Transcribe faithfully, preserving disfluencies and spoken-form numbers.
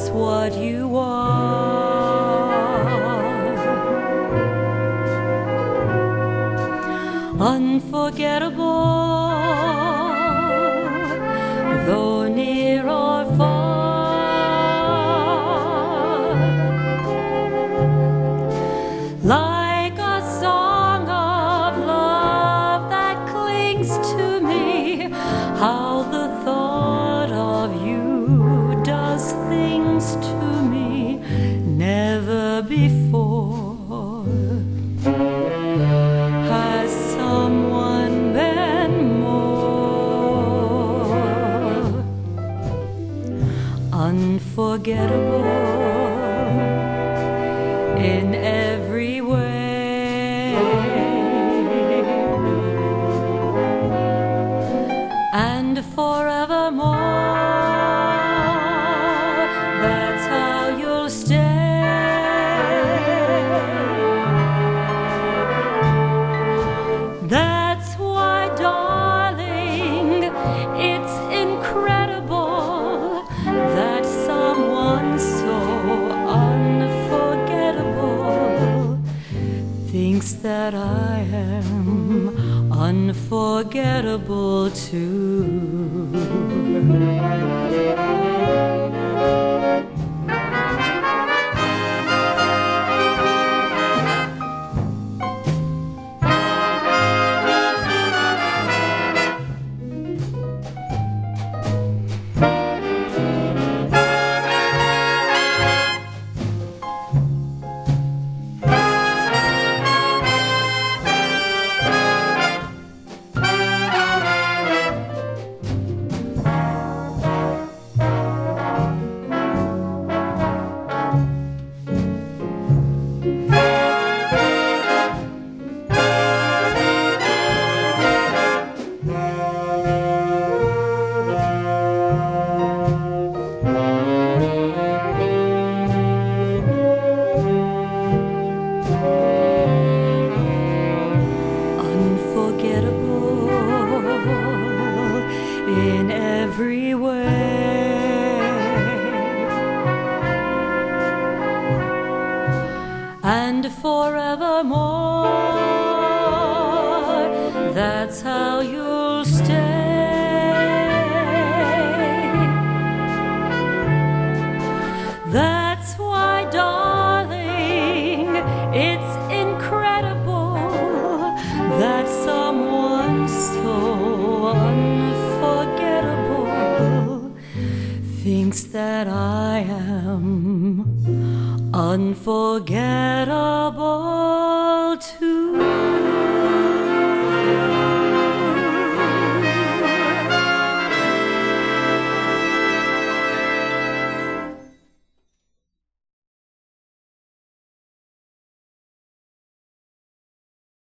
that's what you are. Unforgettable, though near or far, like a song of love that clings to me. How the thought of you does things to me never before has someone been more unforgettable in every way, and forevermore. That's how you'll stay. That's why, darling, it's incredible that someone so unforgettable thinks that I am unforgettable too. In every way, and forevermore. That's how you'll stay. That's why, darling, it's incredible that someone so unforgettable thinks that I am unforgettable too.